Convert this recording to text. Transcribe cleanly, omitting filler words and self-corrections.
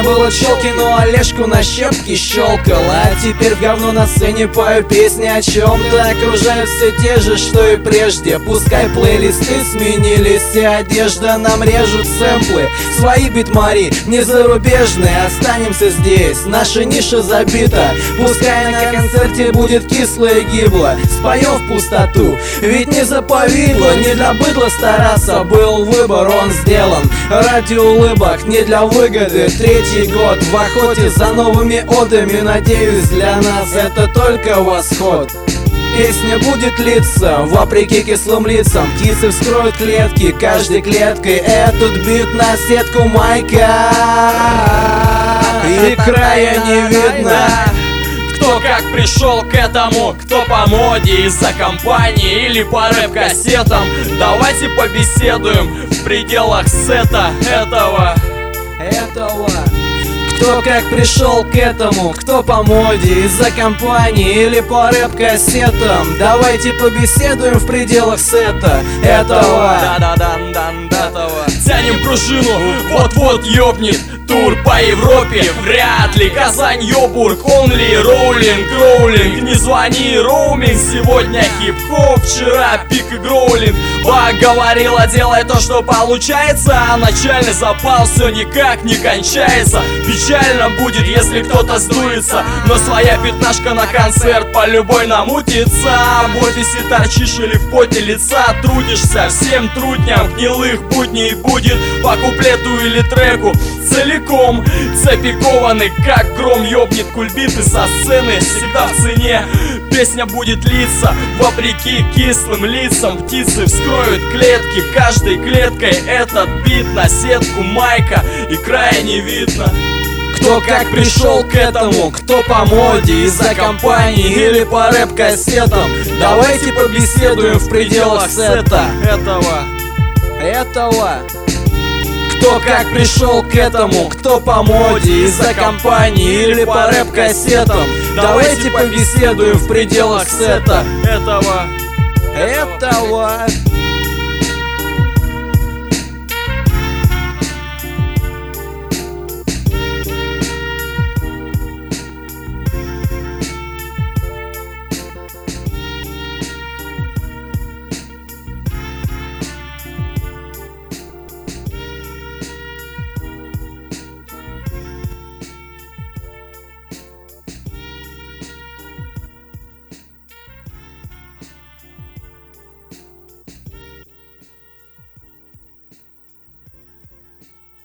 было челки, но Олежку на щепки щелкал. А теперь в говно на сцене пою песни о чем-то. Окружают все те же, что и прежде. Пускай плейлисты сменились и одежда. Нам режут сэмплы, свои битмари, не зарубежные. Останемся здесь, наша ниша забита. Пускай на концерте будет кисло и гибло. Споем в пустоту, ведь не за повидло, не для быдла стараться. Был выбор, он сделан ради улыбок, не для выгоды. Третий год в охоте за новыми одами. Надеюсь, для нас это только восход. Песня будет литься, вопреки кислым лицам. Птицы вскроют клетки, каждой клеткой этот бит на сетку майка. И края не видно. Кто как пришел к этому, кто по моде, из-за компании или по рэп-кассетам. Давайте побеседуем в пределах сета этого. Кто как пришел к этому, кто по моде, из-за компании или по рэп-кассетам. Давайте побеседуем в пределах сета этого. Тянем пружину, вот-вот ёбнет тур по Европе. Вряд ли Казань, Йобург, онли роулинг. Не звони, роуминг. Сегодня хип-хоп, вчера пик и гроулинг. Баг говорила, делай то, что получается, а начальный запал все никак не кончается. Печально будет, если кто-то сдуется, но своя пятнашка на концерт по любой намутится. В офисе торчишь или в поте лица трудишься, всем трудням гнилых будней будет по куплету или треку целиком. Цепи кованы, как гром ёбнет, кульбиты со сцены всегда в цене. Песня будет литься, вопреки кислым лицам. Птицы вскроют клетки, каждой клеткой этот бит на сетку майка, и края не видно. Кто как пришел к этому, кто по моде, из-за компании или по рэп-кассетам. Давайте побеседуем в пределах сета этого. Кто как пришел к этому, кто по моде, из-за компании или по рэп-кассетам. Давайте побеседуем в пределах сета этого.